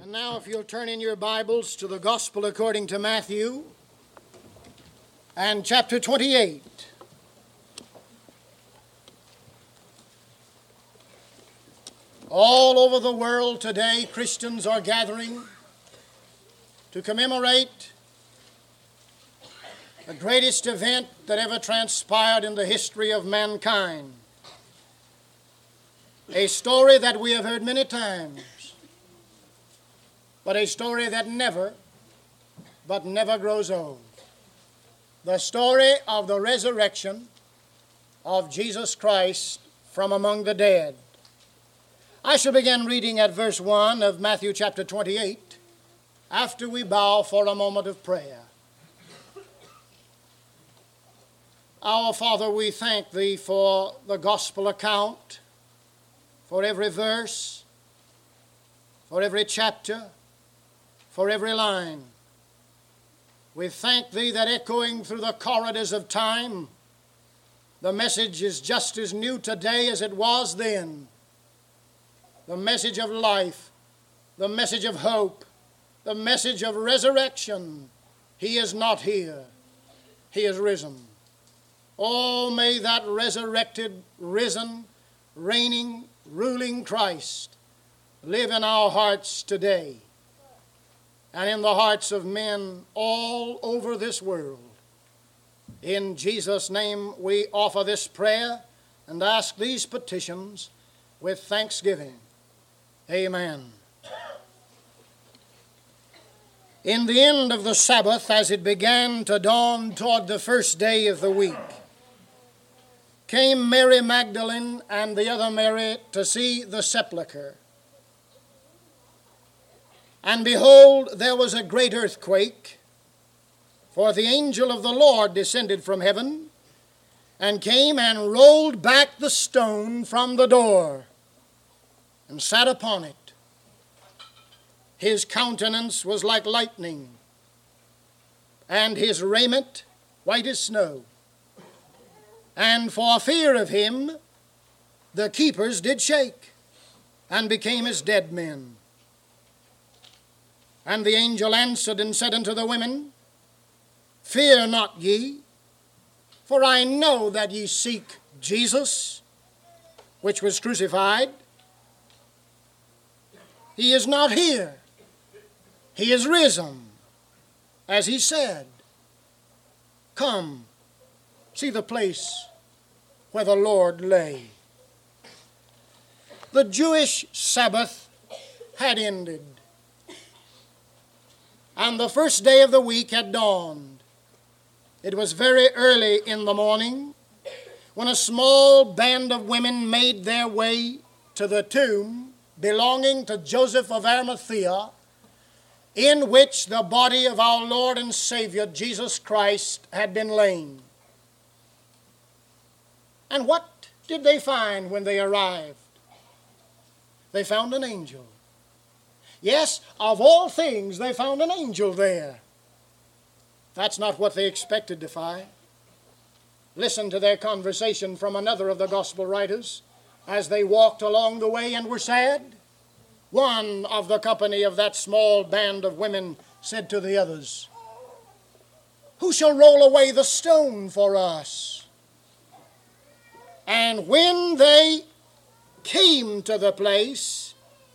And now if you'll turn in your Bibles to the Gospel according to Matthew and chapter 28. All over the world today, Christians are gathering to commemorate the greatest event that ever transpired in the history of mankind. A story that we have heard many times, but a story that never grows old. The story of the resurrection of Jesus Christ from among the dead. I shall begin reading at verse 1 of Matthew chapter 28 after we bow for a moment of prayer. Our Father, we thank Thee for the gospel account, for every verse, for every chapter, for every line. We thank Thee that echoing through the corridors of time, the message is just as new today as it was then. The message of life, the message of hope, the message of resurrection. He is not here. He is risen. Oh, may that resurrected, risen, reigning, ruling Christ live in our hearts today and in the hearts of men all over this world. In Jesus' name we offer this prayer and ask these petitions with thanksgiving. Amen. In the end of the Sabbath, as it began to dawn toward the first day of the week, came Mary Magdalene and the other Mary to see the sepulchre. And behold, there was a great earthquake, for the angel of the Lord descended from heaven and came and rolled back the stone from the door and sat upon it. His countenance was like lightning, and his raiment white as snow. And for fear of him, the keepers did shake, and became as dead men. And the angel answered and said unto the women, Fear not ye, for I know that ye seek Jesus, which was crucified. He is not here. He is risen, as he said. Come, see the place where the Lord lay. The Jewish Sabbath had ended, and the first day of the week had dawned. It was very early in the morning when a small band of women made their way to the tomb belonging to Joseph of Arimathea, in which the body of our Lord and Savior Jesus Christ had been laid. And what did they find when they arrived? They found an angel. Yes, of all things, they found an angel there. That's not what they expected to find. Listen to their conversation from another of the gospel writers as they walked along the way and were sad. One of the company of that small band of women said to the others, Who shall roll away the stone for us? And when they came to the place,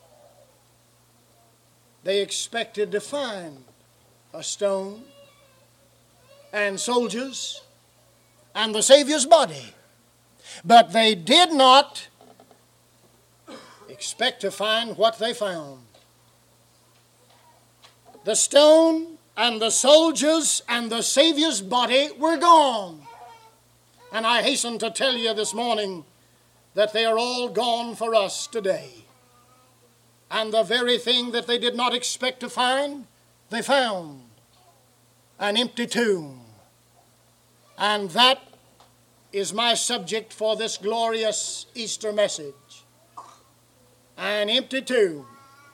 they expected to find a stone and soldiers and the Savior's body. But they did not expect to find what they found. The stone and the soldiers and the Savior's body were gone. And I hasten to tell you this morning that they are all gone for us today. And the very thing that they did not expect to find, they found. An empty tomb. And that is my subject for this glorious Easter message. An empty tomb.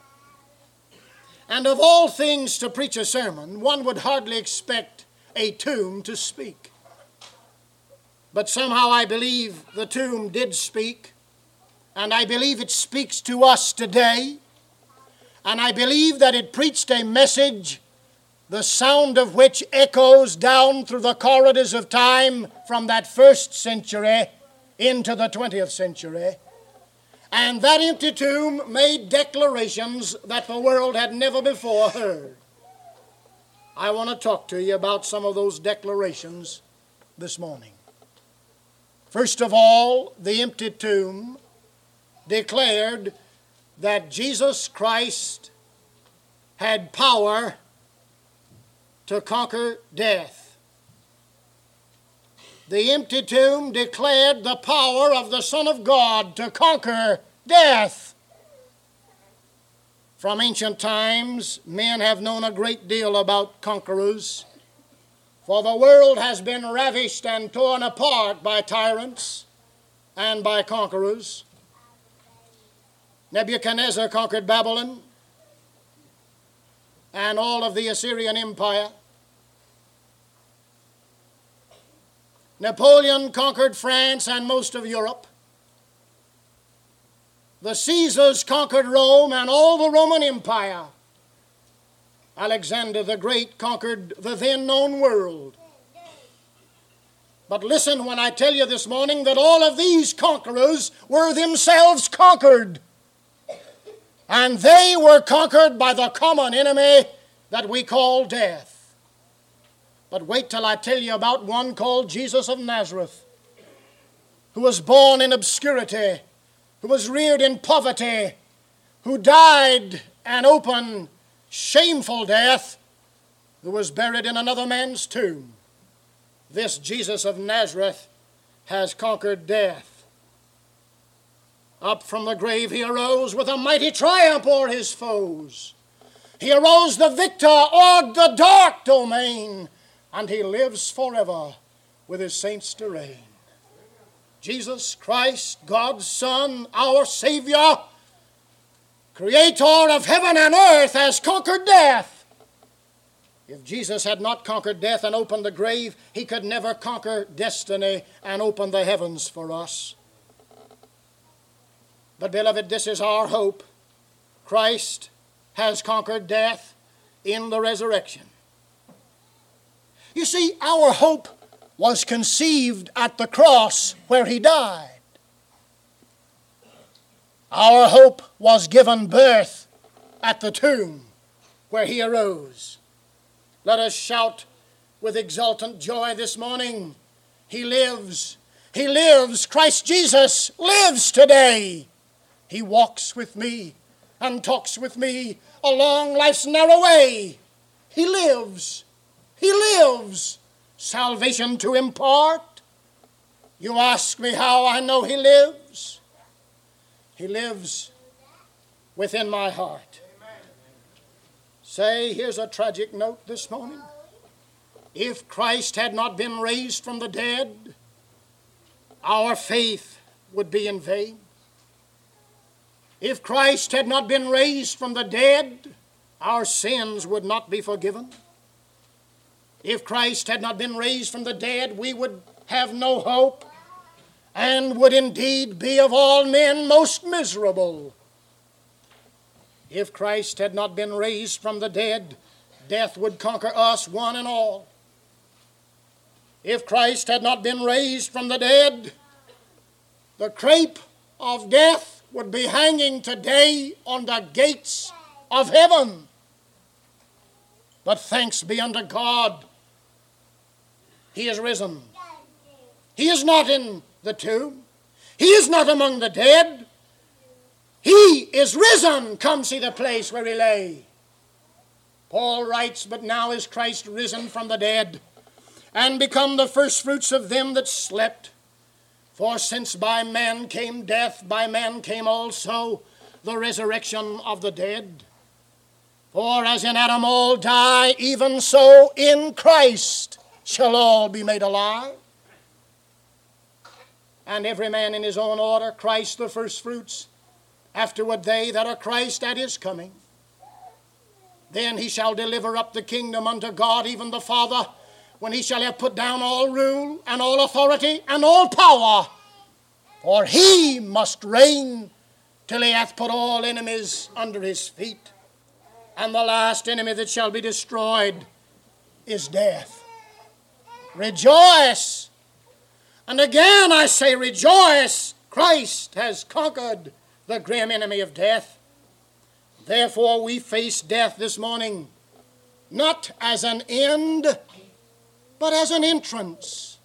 And of all things to preach a sermon, one would hardly expect a tomb to speak. But somehow I believe the tomb did speak, and I believe it speaks to us today. And I believe that it preached a message, the sound of which echoes down through the corridors of time from that first century into the 20th century. And that empty tomb made declarations that the world had never before heard. I want to talk to you about some of those declarations this morning. First of all, the empty tomb declared that Jesus Christ had power to conquer death. The empty tomb declared the power of the Son of God to conquer death. From ancient times, men have known a great deal about conquerors, for the world has been ravished and torn apart by tyrants and by conquerors. Nebuchadnezzar conquered Babylon and all of the Assyrian Empire. Napoleon conquered France and most of Europe. The Caesars conquered Rome and all the Roman Empire. Alexander the Great conquered the then known world. But listen when I tell you this morning that all of these conquerors were themselves conquered. And they were conquered by the common enemy that we call death. But wait till I tell you about one called Jesus of Nazareth, who was born in obscurity, who was reared in poverty, who died an open, shameful death, who was buried in another man's tomb. This Jesus of Nazareth has conquered death. Up from the grave he arose with a mighty triumph o'er his foes. He arose the victor o'er the dark domain, and he lives forever with his saints to reign. Jesus Christ, God's Son, our Savior, Creator of heaven and earth, has conquered death. If Jesus had not conquered death and opened the grave, he could never conquer destiny and open the heavens for us. But beloved, this is our hope. Christ has conquered death in the resurrection. You see, our hope was conceived at the cross where he died. Our hope was given birth at the tomb where he arose. Let us shout with exultant joy this morning, he lives. He lives. Christ Jesus lives today. He walks with me and talks with me along life's narrow way. He lives. He lives. Salvation to impart. You ask me how I know he lives. He lives within my heart. Say, here's a tragic note this morning. If Christ had not been raised from the dead, our faith would be in vain. If Christ had not been raised from the dead, our sins would not be forgiven. If Christ had not been raised from the dead, we would have no hope and would indeed be of all men most miserable. If Christ had not been raised from the dead, death would conquer us one and all. If Christ had not been raised from the dead, the crape of death would be hanging today on the gates of heaven. But thanks be unto God, he is risen. He is not in the tomb. He is not among the dead. He is risen. Come see the place where he lay. Paul writes, but now is Christ risen from the dead, and become the firstfruits of them that slept. For since by man came death, by man came also the resurrection of the dead. For as in Adam all die, even so in Christ shall all be made alive. And every man in his own order, Christ the firstfruits, afterward they that are Christ at his coming. Then he shall deliver up the kingdom unto God, even the Father, when he shall have put down all rule and all authority and all power. For he must reign till he hath put all enemies under his feet. And the last enemy that shall be destroyed is death. Rejoice. And again I say rejoice. Christ has conquered the grim enemy of death. Therefore we face death this morning not as an end, but as an entrance.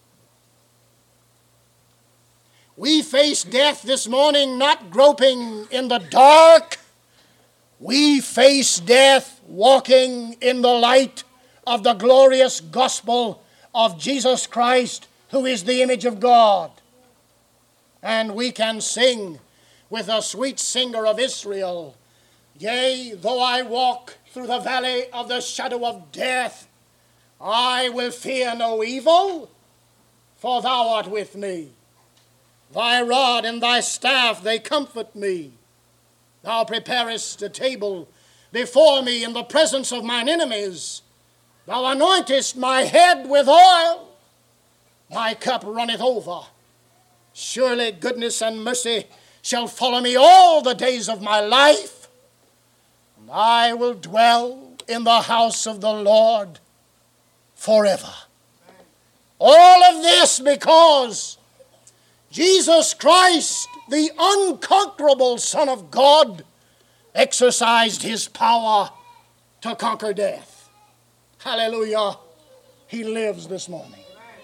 We face death this morning not groping in the dark. We face death walking in the light of the glorious gospel of Jesus Christ, who is the image of God. And we can sing with a sweet singer of Israel, yea, though I walk through the valley of the shadow of death, I will fear no evil, for thou art with me. Thy rod and thy staff, they comfort me. Thou preparest a table before me in the presence of mine enemies. Thou anointest my head with oil. My cup runneth over. Surely goodness and mercy shall follow me all the days of my life, and I will dwell in the house of the Lord forever. All of this because Jesus Christ, the unconquerable Son of God, exercised his power to conquer death. Hallelujah. He lives this morning.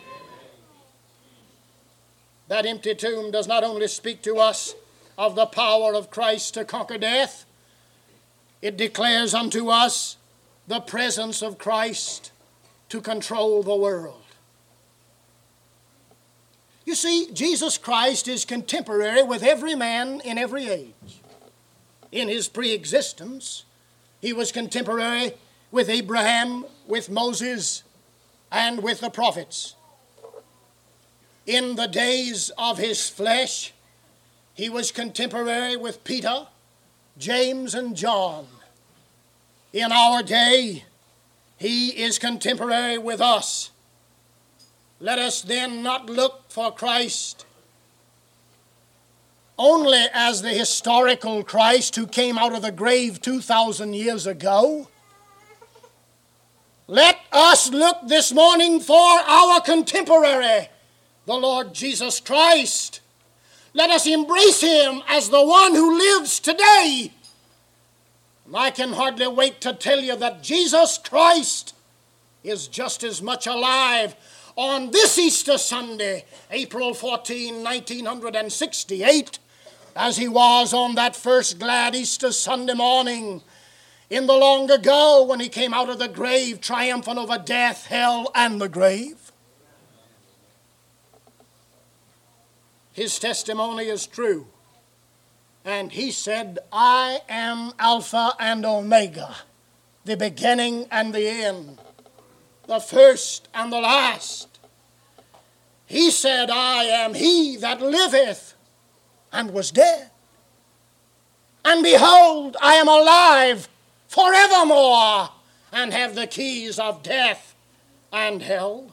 That empty tomb does not only speak to us of the power of Christ to conquer death, it declares unto us the presence of Christ to control the world. You see, Jesus Christ is contemporary with every man in every age. In his pre-existence, he was contemporary with Abraham, with Moses, and with the prophets. In the days of his flesh, he was contemporary with Peter, James, and John. In our day, he is contemporary with us. Let us then not look for Christ only as the historical Christ who came out of the grave 2,000 years ago. Let us look this morning for our contemporary, the Lord Jesus Christ. Let us embrace him as the one who lives today. And I can hardly wait to tell you that Jesus Christ is just as much alive on this Easter Sunday, April 14, 1968, as he was on that first glad Easter Sunday morning in the long ago when he came out of the grave triumphant over death, hell, and the grave. His testimony is true. And he said, I am Alpha and Omega, the beginning and the end, the first and the last. He said, I am he that liveth and was dead. And behold, I am alive forevermore and have the keys of death and hell.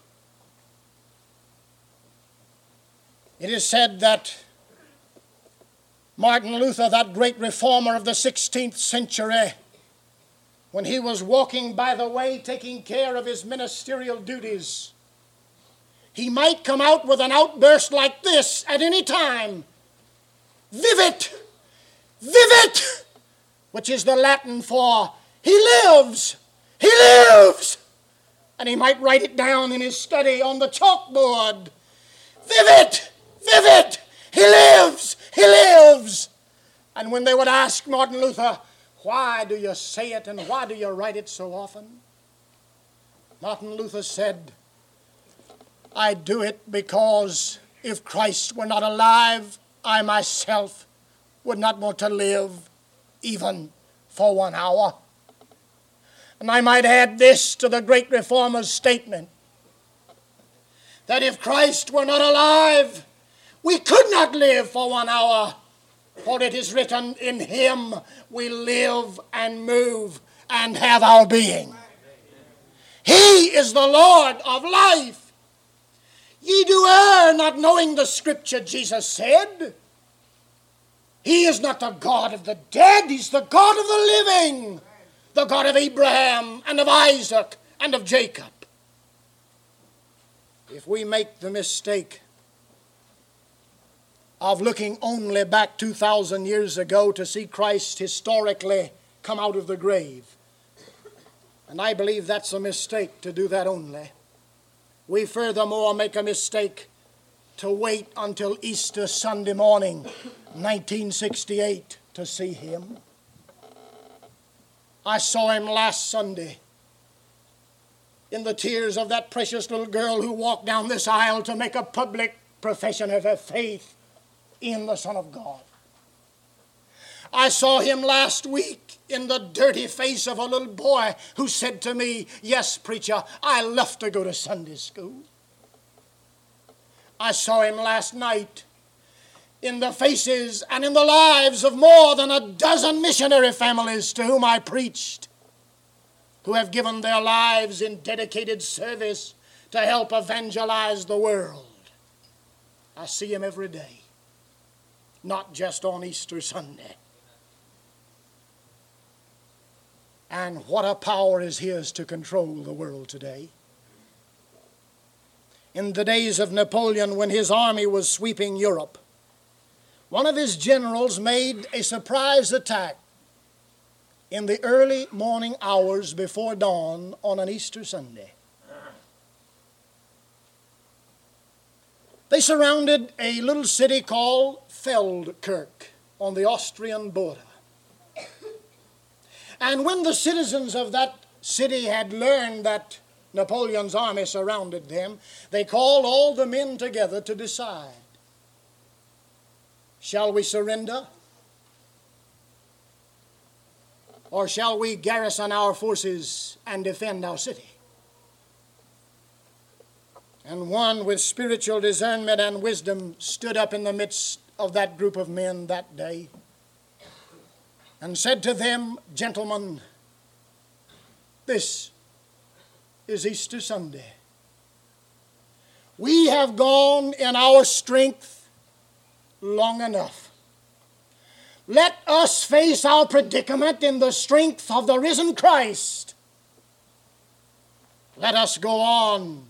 It is said that Martin Luther, that great reformer of the 16th century, when he was walking by the way taking care of his ministerial duties, he might come out with an outburst like this at any time. Vivat! Vivat! Which is the Latin for he lives! He lives! And he might write it down in his study on the chalkboard. Vivat! Vivat! He lives! He lives! And when they would ask Martin Luther, why do you say it and why do you write it so often? Martin Luther said, I do it because if Christ were not alive, I myself would not want to live even for 1 hour. And I might add this to the great reformer's statement, that if Christ were not alive, we could not live for 1 hour, for it is written, in him we live and move and have our being. He is the Lord of life. Ye do err, not knowing the scripture, Jesus said. He is not the God of the dead, he's the God of the living. the God of Abraham and of Isaac and of Jacob. If we make the mistake of looking only back 2,000 years ago to see Christ historically come out of the grave, and I believe that's a mistake to do that only, we furthermore make a mistake to wait until Easter Sunday morning, 1968, to see him. I saw him last Sunday in the tears of that precious little girl who walked down this aisle to make a public profession of her faith in the Son of God. I saw him last week in the dirty face of a little boy who said to me, "Yes, preacher, I love to go to Sunday school." I saw him last night in the faces and in the lives of more than a dozen missionary families to whom I preached, who have given their lives in dedicated service to help evangelize the world. I see him every day, not just on Easter Sunday. And what a power is his to control the world today. In the days of Napoleon, when his army was sweeping Europe, one of his generals made a surprise attack in the early morning hours before dawn on an Easter Sunday. They surrounded a little city called Feldkirch on the Austrian border. And when the citizens of that city had learned that Napoleon's army surrounded them, they called all the men together to decide, shall we surrender? Or shall we garrison our forces and defend our city? And one with spiritual discernment and wisdom stood up in the midst of that group of men that day and said to them, "Gentlemen, this is Easter Sunday. We have gone in our strength long enough. Let us face our predicament in the strength of the risen Christ. Let us go on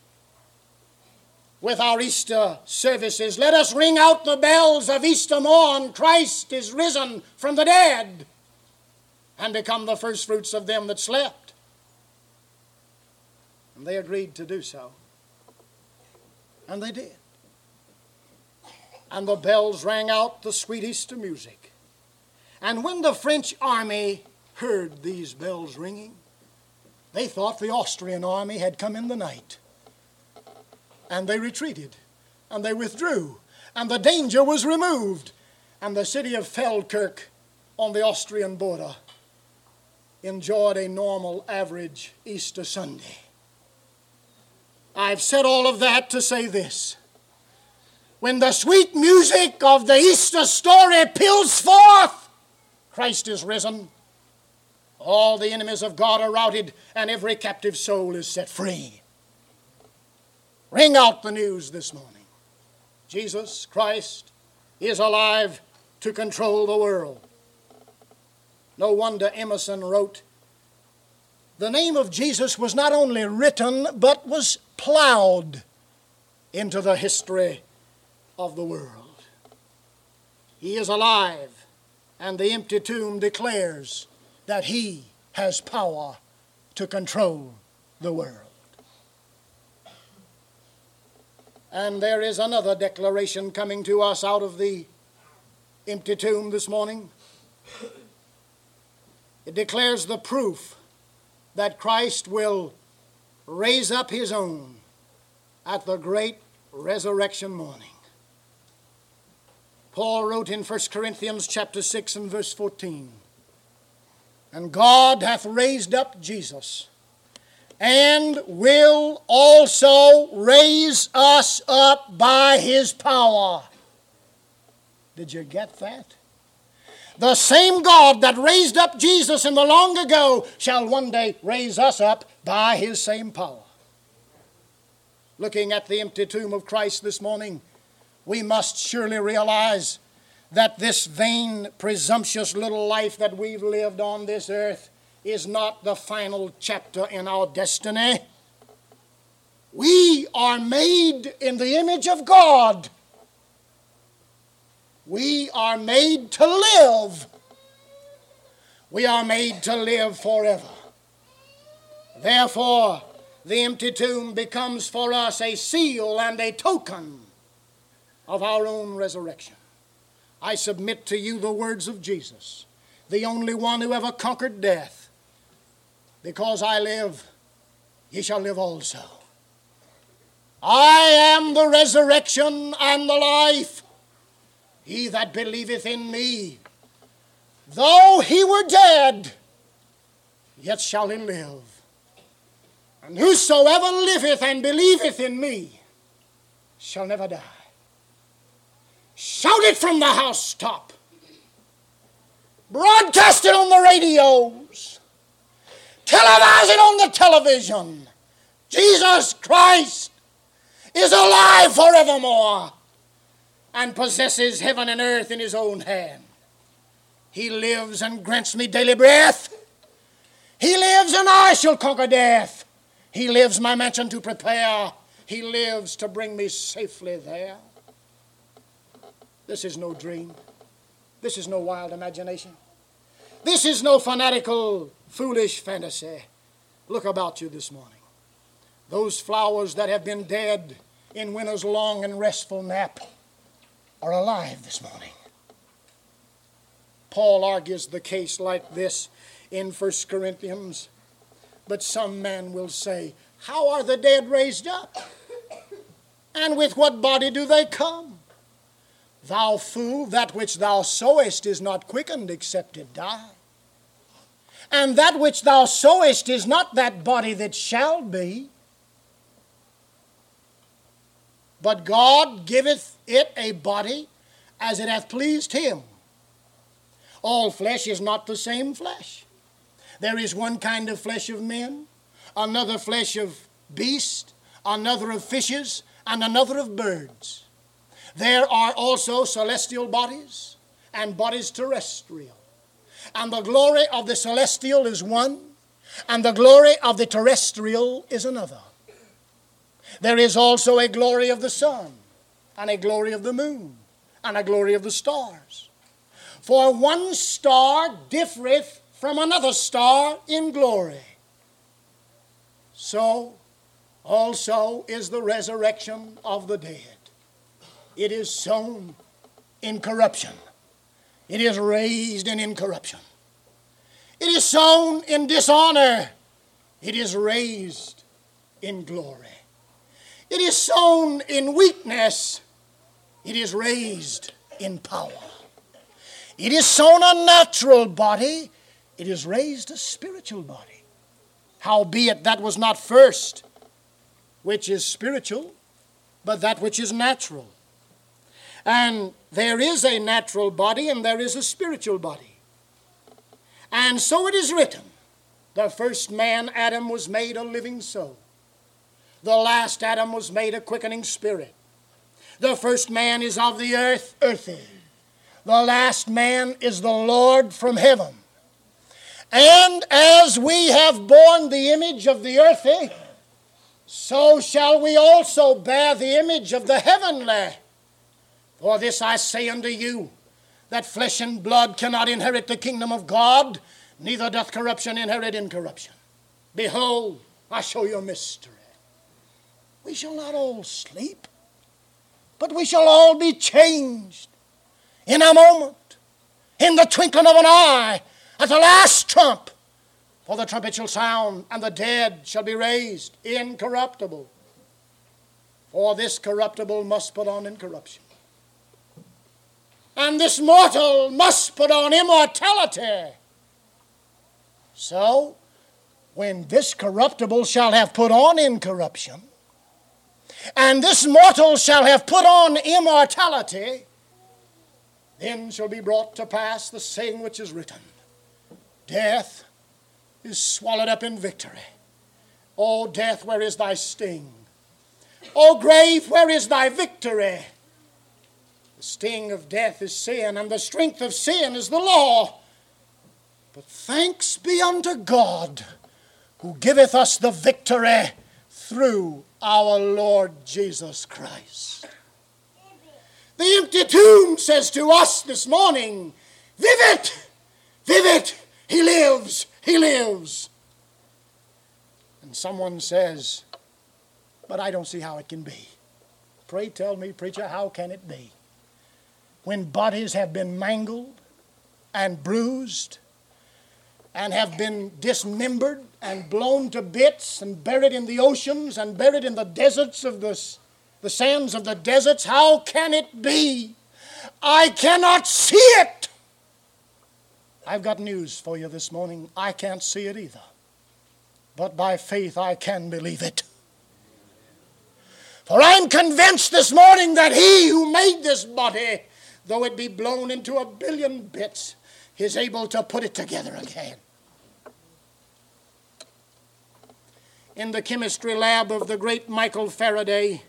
with our Easter services. Let us ring out the bells of Easter morn. Christ is risen from the dead, and become the first fruits of them that slept." And they agreed to do so. And they did. And the bells rang out the sweet Easter music. And when the French army heard these bells ringing, they thought the Austrian army had come in the night. And they retreated, and they withdrew, and the danger was removed. And the city of Feldkirch on the Austrian border enjoyed a normal, average Easter Sunday. I've said all of that to say this. When the sweet music of the Easter story peals forth, Christ is risen, all the enemies of God are routed, and every captive soul is set free. Ring out the news this morning. Jesus Christ is alive to control the world. No wonder Emerson wrote, "The name of Jesus was not only written, but was plowed into the history of the world." He is alive, and the empty tomb declares that he has power to control the world. And there is another declaration coming to us out of the empty tomb this morning. It declares the proof that Christ will raise up his own at the great resurrection morning. Paul wrote in 1 Corinthians chapter 6 and verse 14, "And God hath raised up Jesus, and will also raise us up by his power." Did you get that? The same God that raised up Jesus in the long ago shall one day raise us up by his same power. Looking at the empty tomb of Christ this morning, we must surely realize that this vain, presumptuous little life that we've lived on this earth is not the final chapter in our destiny. We are made in the image of God. We are made to live. We are made to live forever. Therefore, the empty tomb becomes for us a seal and a token of our own resurrection. I submit to you the words of Jesus, the only one who ever conquered death. Because I live, ye shall live also. I am the resurrection and the life. He that believeth in me, though he were dead, yet shall he live. And whosoever liveth and believeth in me shall never die. Shout it from the housetop. Broadcast it on the radios. Televise it on the television. Jesus Christ is alive forevermore and possesses heaven and earth in his own hand. He lives and grants me daily breath. He lives and I shall conquer death. He lives my mansion to prepare. He lives to bring me safely there. This is no dream. This is no wild imagination. This is no fanatical, foolish fantasy. Look about you this morning. Those flowers that have been dead in winter's long and restful nap are alive this morning. Paul argues the case like this in 1 Corinthians. But some man will say, how are the dead raised up? And with what body do they come? Thou fool, that which thou sowest is not quickened except it die. And that which thou sowest is not that body that shall be, but God giveth it a body as it hath pleased him. All flesh is not the same flesh. There is one kind of flesh of men, another flesh of beasts, another of fishes, and another of birds. There are also celestial bodies and bodies terrestrial. And the glory of the celestial is one, and the glory of the terrestrial is another. There is also a glory of the sun, and a glory of the moon, and a glory of the stars. For one star differeth from another star in glory. So also is the resurrection of the dead. It is sown in corruption. It is raised in incorruption. It is sown in dishonor. It is raised in glory. It is sown in weakness. It is raised in power. It is sown a natural body. It is raised a spiritual body. Howbeit that was not first which is spiritual, but that which is natural. And there is a natural body and there is a spiritual body. And so it is written, the first man, Adam, was made a living soul. The last Adam was made a quickening spirit. The first man is of the earth, earthy. The last man is the Lord from heaven. And as we have borne the image of the earthy, so shall we also bear the image of the heavenly. For this I say unto you, that flesh and blood cannot inherit the kingdom of God, neither doth corruption inherit incorruption. Behold, I show you a mystery. We shall not all sleep, but we shall all be changed in a moment, in the twinkling of an eye, at the last trump. For the trumpet shall sound, and the dead shall be raised incorruptible. For this corruptible must put on incorruption, and this mortal must put on immortality. So, when this corruptible shall have put on incorruption, and this mortal shall have put on immortality, then shall be brought to pass the saying which is written, death is swallowed up in victory. O death, where is thy sting? O grave, where is thy victory? The sting of death is sin, and the strength of sin is the law. But thanks be unto God, who giveth us the victory through our Lord Jesus Christ. The empty tomb says to us this morning, vivat, vivat, he lives, he lives. And someone says, but I don't see how it can be. Pray tell me, preacher, how can it be? When bodies have been mangled and bruised and have been dismembered and blown to bits and buried in the oceans and buried in the deserts of the sands of the deserts, how can it be? I cannot see it. I've got news for you this morning. I can't see it either. But by faith I can believe it. For I'm convinced this morning that he who made this body, though it be blown into a billion bits, is able to put it together again. In the chemistry lab of the great Michael Faraday,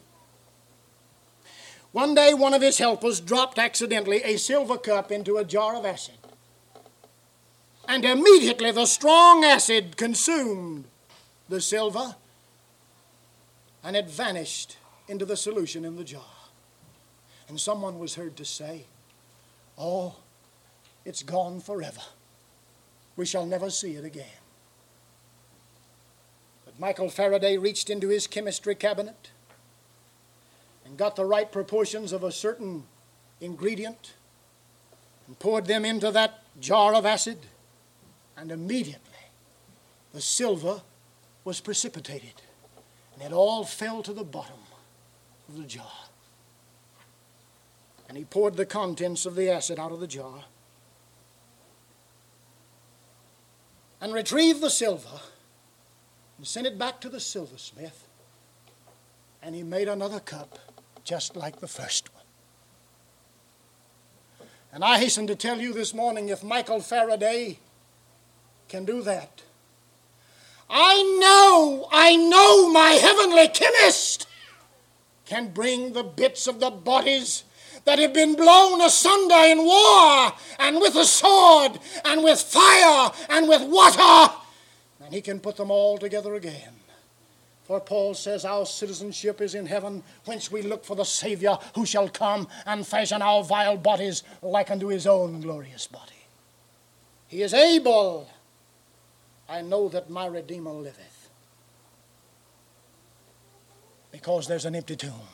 one day one of his helpers dropped accidentally a silver cup into a jar of acid. And immediately the strong acid consumed the silver, and it vanished into the solution in the jar. And someone was heard to say, oh, it's gone forever. We shall never see it again. But Michael Faraday reached into his chemistry cabinet and got the right proportions of a certain ingredient and poured them into that jar of acid, and immediately the silver was precipitated, and it all fell to the bottom of the jar. And he poured the contents of the acid out of the jar and retrieved the silver and sent it back to the silversmith, and he made another cup just like the first one. And I hasten to tell you this morning, if Michael Faraday can do that, I know my heavenly chemist can bring the bits of the bodies that have been blown asunder in war and with a sword and with fire and with water, and he can put them all together again. For Paul says our citizenship is in heaven, whence we look for the Savior who shall come and fashion our vile bodies like unto his own glorious body. He is able. I know that my Redeemer liveth. Because there's an empty tomb.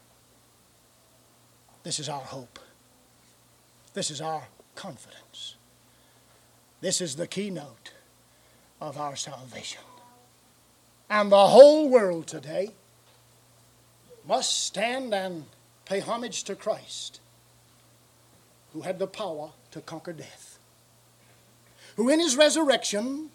This is our hope. This is our confidence. This is the keynote of our salvation. And the whole world today must stand and pay homage to Christ, who had the power to conquer death, who in his resurrection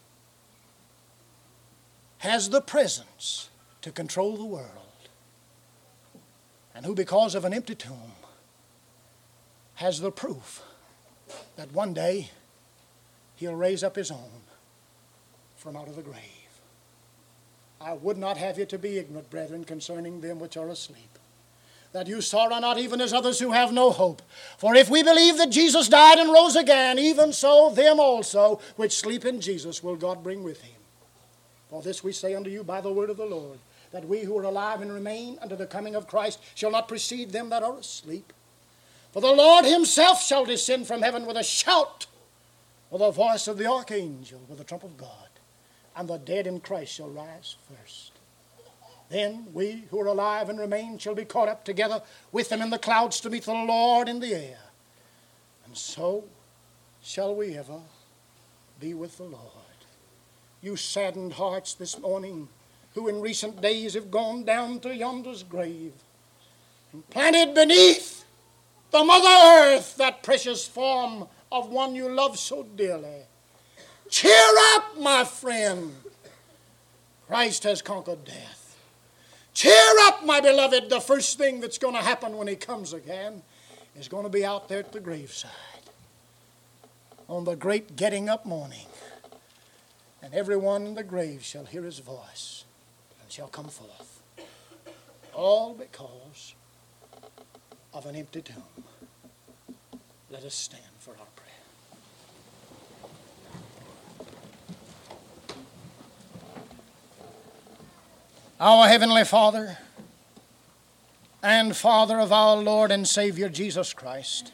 has the presence to control the world, and who, because of an empty tomb, has the proof that one day he'll raise up his own from out of the grave. I would not have you to be ignorant, brethren, concerning them which are asleep, that you sorrow not even as others who have no hope. For if we believe that Jesus died and rose again, even so them also which sleep in Jesus will God bring with him. For this we say unto you by the word of the Lord, that we who are alive and remain unto the coming of Christ shall not precede them that are asleep. For the Lord himself shall descend from heaven with a shout, with the voice of the archangel, with the trump of God, and the dead in Christ shall rise first. Then we who are alive and remain shall be caught up together with them in the clouds to meet the Lord in the air. And so shall we ever be with the Lord. You saddened hearts this morning, who in recent days have gone down to yonder's grave and planted beneath the Mother Earth that precious form of one you love so dearly. Cheer up, my friend. Christ has conquered death. Cheer up, my beloved. The first thing that's going to happen when he comes again is going to be out there at the graveside on the great getting up morning. And everyone in the grave shall hear his voice and shall come forth. All because of an empty tomb. Let us stand for our prayer. Our Heavenly Father and Father of our Lord and Savior Jesus Christ,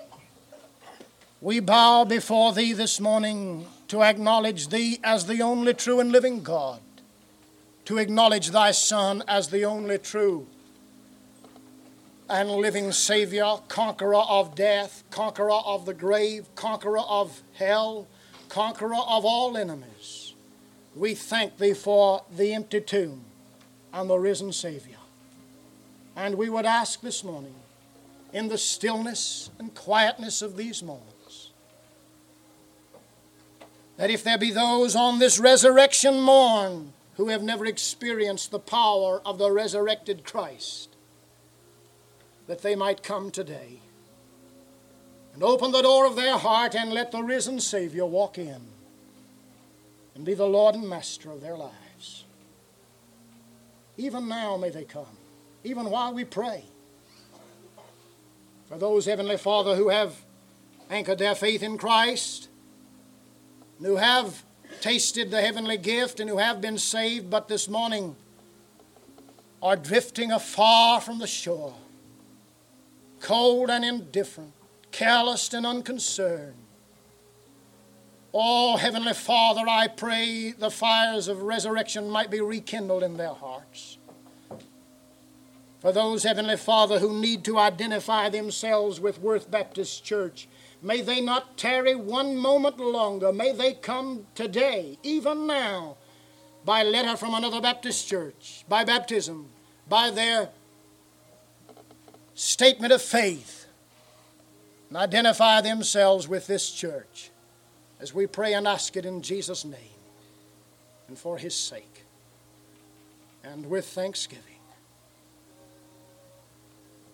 we bow before Thee this morning to acknowledge Thee as the only true and living God, to acknowledge Thy Son as the only true and living Savior, conqueror of death, conqueror of the grave, conqueror of hell, conqueror of all enemies. We thank Thee for the empty tomb and the risen Savior. And we would ask this morning, in the stillness and quietness of these moments, that if there be those on this resurrection morn who have never experienced the power of the resurrected Christ, that they might come today and open the door of their heart and let the risen Savior walk in and be the Lord and Master of their lives. Even now may they come, even while we pray. For those, Heavenly Father, who have anchored their faith in Christ, and who have tasted the heavenly gift and who have been saved, but this morning are drifting afar from the shore, cold and indifferent, careless and unconcerned. Oh, Heavenly Father, I pray the fires of resurrection might be rekindled in their hearts. For those, Heavenly Father, who need to identify themselves with Worth Baptist Church, may they not tarry one moment longer. May they come today, even now, by letter from another Baptist church, by baptism, by their statement of faith, and identify themselves with this church, as we pray and ask it in Jesus' name and for His sake, and with thanksgiving.